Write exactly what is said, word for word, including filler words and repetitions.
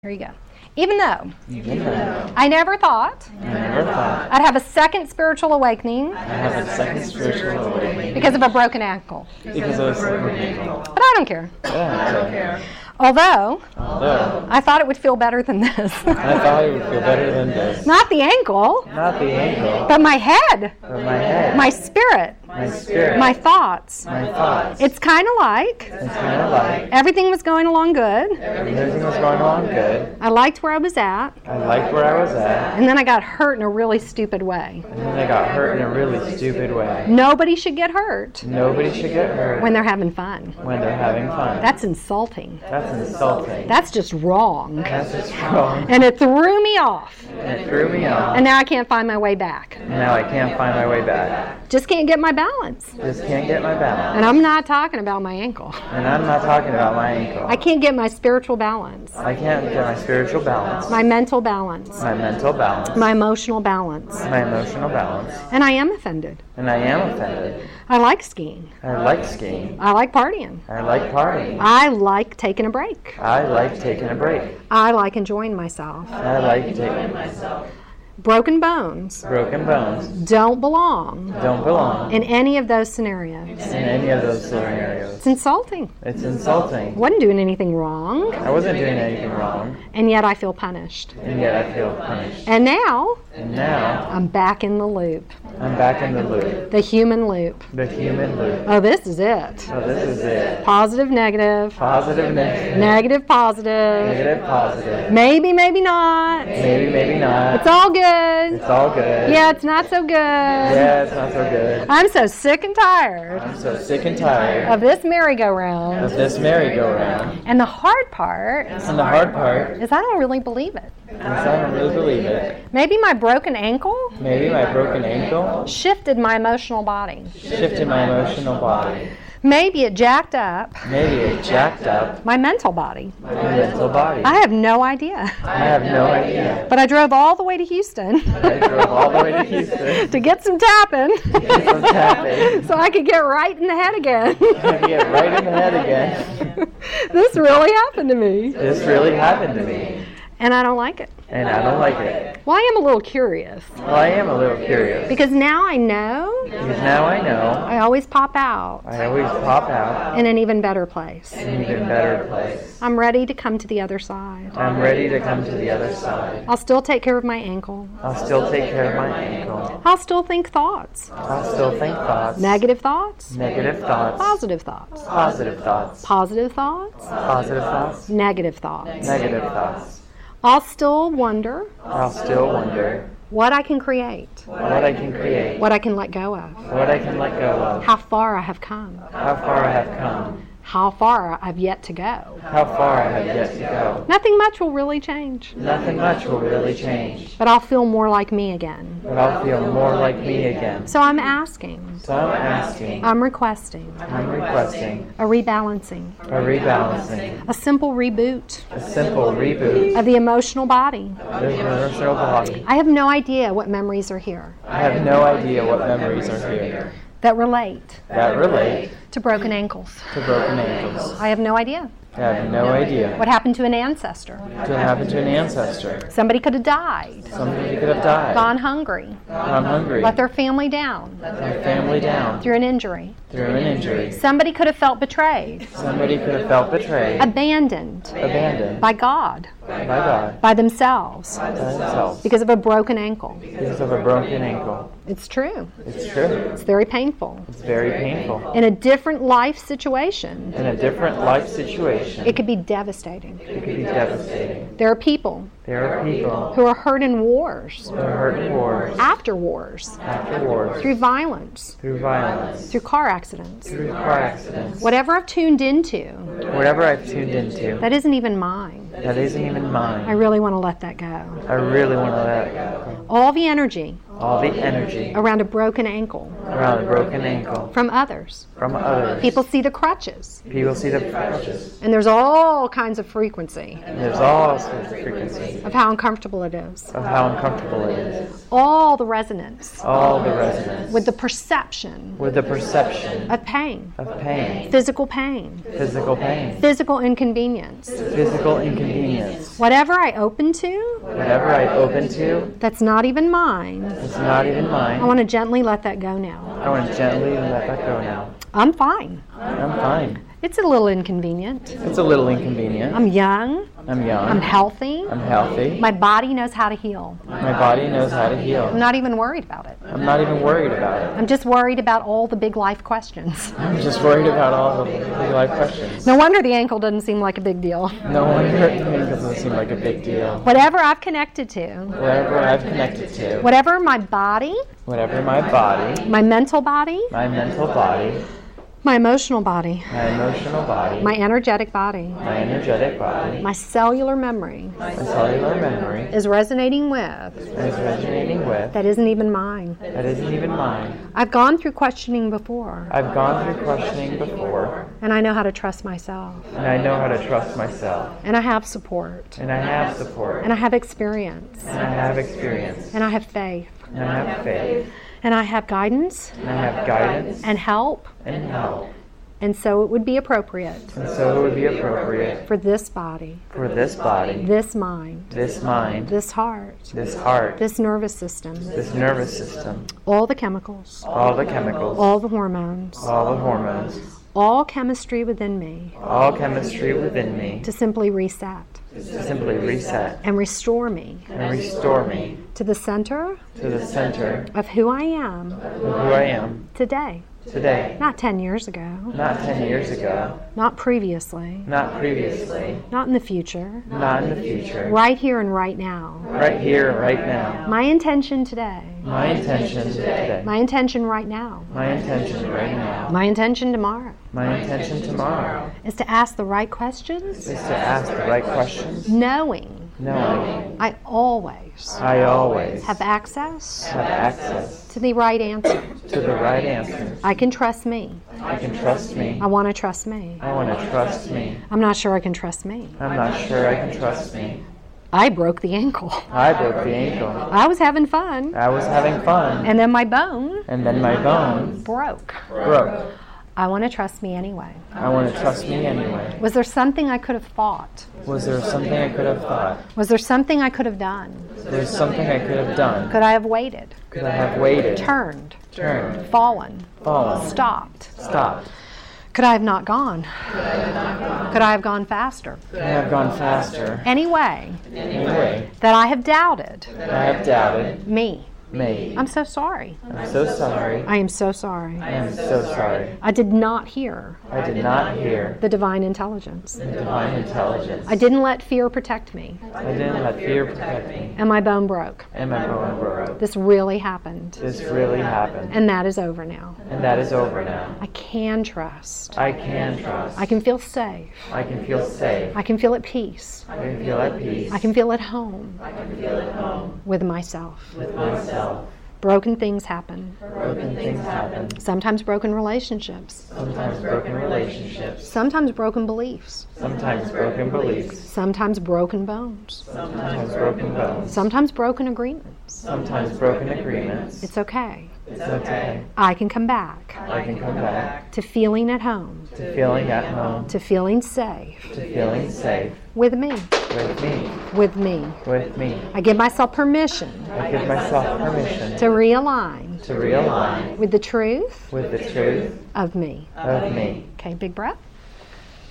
Here you go. Even though, Even though I never thought I never thought I'd have a second spiritual awakening I'd have a second spiritual awakening because of a broken ankle. because I was broken ankle. But I don't care. Yeah, I don't care. Although, Although I thought it would feel better than this. I thought it would feel better than this. Not the ankle, Not the ankle, but my head, but my head, my spirit, my spirit, my thoughts. my thoughts. It's kind of like It's kind of like everything was going along good. everything was going along good. I liked where I was at, I liked where I was at, and then I got hurt in a really stupid way. and then I got hurt in a really stupid way. Nobody should get hurt Nobody should get hurt when they're having fun. when they're having fun. That's insulting. That's insulting. That's just wrong. That's just wrong. And it threw me off. And it threw me off. And now I can't find my way back. And now I can't find my way back. Just can't get my balance. Just can't get my balance. And I'm not talking about my ankle. And I'm not talking about my ankle. I can't get my spiritual balance, I can't get my spiritual balance, my mental balance, my mental balance, my emotional balance. my emotional balance, And I am offended. and I am offended. I like skiing. I like skiing. I like partying. I like partying. I like taking a break. I like taking a break. I like enjoying myself. I like taking myself. Broken bones Broken bones don't belong don't belong in any of those scenarios. in any of those scenarios. It's insulting. It's insulting. Wasn't doing anything wrong, I wasn't doing anything wrong, and yet I feel punished. and yet I feel punished. And now And now I'm back in the loop, I'm back in the loop, the human loop. the human loop. Oh, this is it. So this is it. Positive, negative, Positive, negative, negative, positive. negative, positive. Maybe, maybe not. Maybe, maybe not. It's all good. It's all good. Yeah, it's not so good. Yeah, it's not so good. I'm so sick and tired I'm so sick and tired of this merry-go-round. of this merry-go-round. And the hard part And the hard part is I don't really believe it. is I don't really believe it. Maybe my broken ankle Maybe my broken ankle shifted my emotional body. shifted my emotional body. Maybe it jacked up Maybe it jacked up my mental body. my mental body. I have no idea. I have no idea. But I drove all the way to Houston I drove all the way to Houston to get some tapping get some tapping. so I could get right in the head again. to get right in the head again. This really happened to me, This really happened to me, and I don't like it. and I don't like it. Well, I am a little curious Well, I am a little curious, because now I know because now I know I always pop out I always pop out in an even better place. in an even better place. I'm ready to come to the other side. I'm ready to come to the other side. I'll still take care of my ankle. I'll still take care of my ankle. I'll still think thoughts. I'll still think thoughts. Negative thoughts, Negative thoughts. positive thoughts. Positive thoughts. Positive thoughts, Positive thoughts. negative thoughts. Negative thoughts. I'll still wonder I'll still wonder what I can create, what I can create, what I can let go of, what I can let go of, how far I have come, how far I have come, how far I've yet to go. how far I have yet to go. Nothing much will really change, Nothing much will really change, but I'll feel more like me again. but I'll feel more like me again. So I'm asking, So I'm asking, I'm requesting I'm requesting a rebalancing, a rebalancing, a simple reboot a simple reboot of the emotional body. of the emotional body. I have no idea what memories are here I have no idea what memories are here that relate that relate to broken ankles. to broken ankles. I have no idea I have no idea what happened to an ancestor. what happened to an ancestor. Somebody could have died, Somebody could have died, gone hungry, gone hungry, let their family down their family down through an injury. through an injury. Somebody could have felt betrayed, Somebody could have felt betrayed, abandoned abandoned by God, by God, by themselves, by themselves, because of a broken ankle. because of a broken ankle. It's true. It's true. It's very painful. It's very painful. In a different life situation, In a different life situation, it could be devastating. it could be devastating. There are people There are people who are hurt in wars, who are hurt in wars, after wars, after wars, through violence, through violence, through car accidents. through car accidents. Whatever I've tuned into, Whatever I've tuned into, that isn't even mine. that isn't even I mine. really want to let that go. I really want to let it go. All the energy all the energy around a broken ankle around a broken ankle from others. from others. People see the crutches, People see the crutches. and there's all kinds of frequency And there's all sorts of frequency of how uncomfortable it is. of how uncomfortable it is. All the resonance All the resonance with the perception with the perception of pain, of pain, physical pain, physical pain, physical inconvenience. physical inconvenience. Whatever I open to Whatever I open to, that's not even mine, it's not even I mine. want to gently let that go now. I want to gently let that go now. I'm fine. I'm fine. It's a little inconvenient. It's a little inconvenient. I'm young. I'm young. I'm healthy. I'm healthy. My body knows how to heal. My body knows how to I'm heal. not even worried about it. I'm not even worried about it. I'm just worried about all the big life questions. I'm just worried about all the big life questions. No wonder the ankle doesn't seem like a big deal. No wonder it doesn't seem like a big deal. Whatever I've connected to, Whatever I've connected to, whatever my body, whatever my body, my mental body, my mental body, my emotional body, my emotional body, my energetic body, my energetic body, my cellular memory my cellular memory is resonating with is resonating with that isn't even mine. that isn't even mine. I've gone through questioning before, I've gone through questioning before, and I know how to trust myself, and I know how to trust myself, and I have support, and I have support, and I have experience, and I have experience, and I have faith, and I have faith, and I have guidance and I have guidance and help, and help. and so it would be appropriate And so it would be appropriate for this body, for this body, this mind, this mind, this heart, this heart, this nervous system, this nervous system, all the chemicals, all the chemicals, all the hormones, all the hormones, all chemistry within me all chemistry within me to simply reset to simply reset and restore me and restore me to the center to the center of who I am of who I am today. today. Not ten years ago, Not ten years ago, not previously, not previously, not in the future, not in the future, right here and right now. right here, right now. My intention today, My intention today, my intention right now, my intention right now, my intention tomorrow my intention tomorrow is to ask the right questions, is to ask the right questions, knowing knowing I always I always have access have access to the right answer. to the right answer. I can trust me. I can trust me. I want to trust me. I want to trust me. I'm not sure I can trust me. I'm not sure I can trust me. I broke the ankle. I broke the ankle. I was having fun, I was having fun, and then my bone and then my bone broke. broke. I want to trust me anyway. I want to trust me anyway. Was there something I could have thought? Was there something I could have thought? Was there something I could have done? There's something I could have done. Could I have waited, Could I have waited, turned, turned, fallen, fallen, stopped? stopped? Could I have not gone? Could I have gone faster? Could I have gone faster? Any way Anyway, that I have doubted I have doubted me, me. I'm so sorry. I'm so sorry. I am so sorry. I am so sorry. I did not hear I did not hear the divine intelligence. the divine intelligence. I didn't let fear protect me, I didn't let fear protect me, and my bone broke. and my bone broke. This really happened, This really happened, and that is over now. and that is over now. I can trust. I can trust. I can feel safe. I can feel safe. I can feel at peace. I can feel at peace. I can feel at home I can feel at home with myself. with myself. Broken things happen. Broken things happen. Sometimes broken relationships. Sometimes broken relationships. Sometimes broken beliefs. Sometimes broken beliefs. Sometimes broken bones. Sometimes broken bones. Sometimes broken agreements. Sometimes broken agreements. It's okay. It's okay. I can come back I can come back to feeling at home, to feeling at home, to feeling safe to feeling safe with me, with me, with me. with me. I give myself permission I give myself permission to realign to realign with the truth with the truth of me. of me. Okay, big breath.